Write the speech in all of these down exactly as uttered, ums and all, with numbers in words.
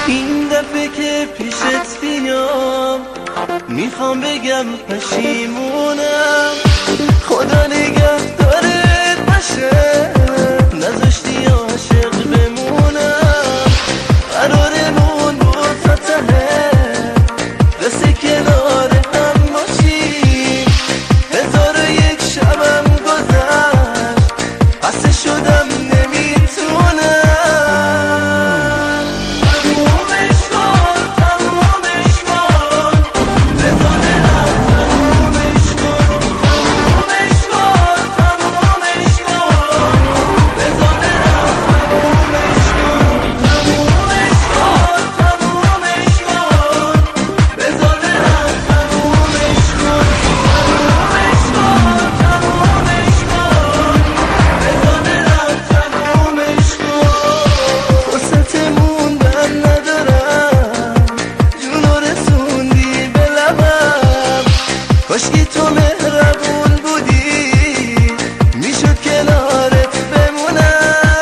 این دفعه که پیشت بیام میخوام بگم پشیمونم، خدا نگهدارت باشه نذاشتی عاشق بمونم. قرارمون بود تا ته دست کنار هم باشیم، هزار و یک شبم گذشت خسته شدم نمیتونم. کاشکی تو مهربون بودی میشد کنارت بمونم.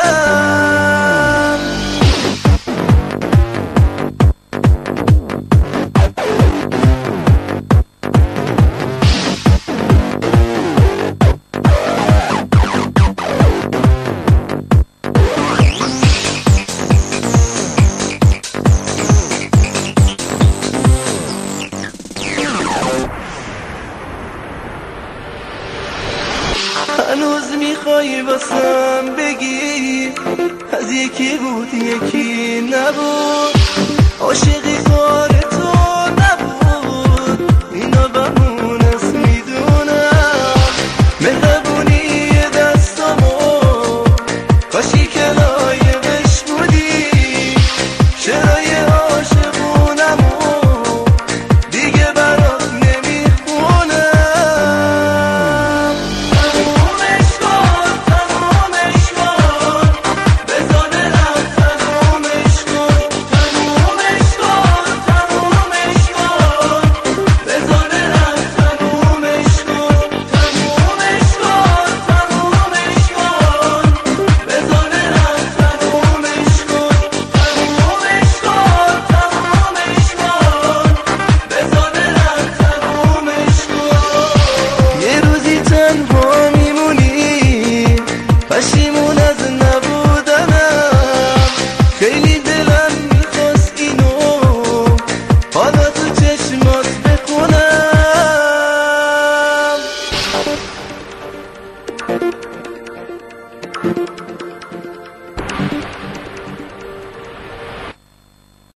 هنوز میخوای واسم بگی از یکی بود یکی نبود، عاشقی کار